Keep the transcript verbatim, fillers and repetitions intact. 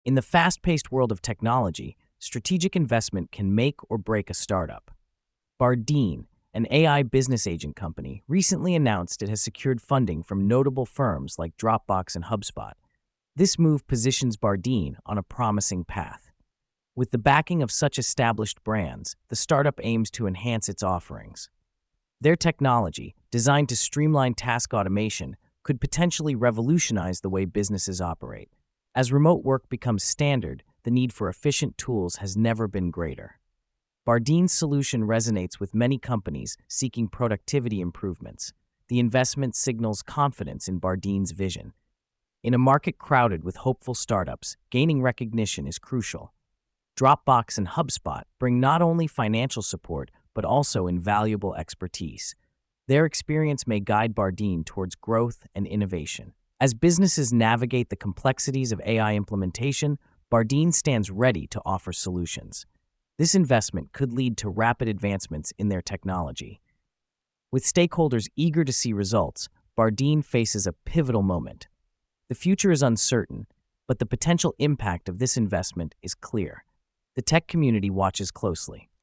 In the fast-paced world of technology, strategic investment can make or break a startup. Bardeen, an A I business agent company, recently announced it has secured funding from notable firms like Dropbox and HubSpot. This move positions Bardeen on a promising path. With the backing of such established brands, the startup aims to enhance its offerings. Their technology, designed to streamline task automation, could potentially revolutionize the way businesses operate. As remote work becomes standard, the need for efficient tools has never been greater. Bardeen's solution resonates with many companies seeking productivity improvements. The investment signals confidence in Bardeen's vision. In a market crowded with hopeful startups, gaining recognition is crucial. Dropbox and HubSpot bring not only financial support, but also invaluable expertise. Their experience may guide Bardeen towards growth and innovation. As businesses navigate the complexities of A I implementation, Bardeen stands ready to offer solutions. This investment could lead to rapid advancements in their technology. With stakeholders eager to see results, Bardeen faces a pivotal moment. The future is uncertain, but the potential impact of this investment is clear. The tech community watches closely.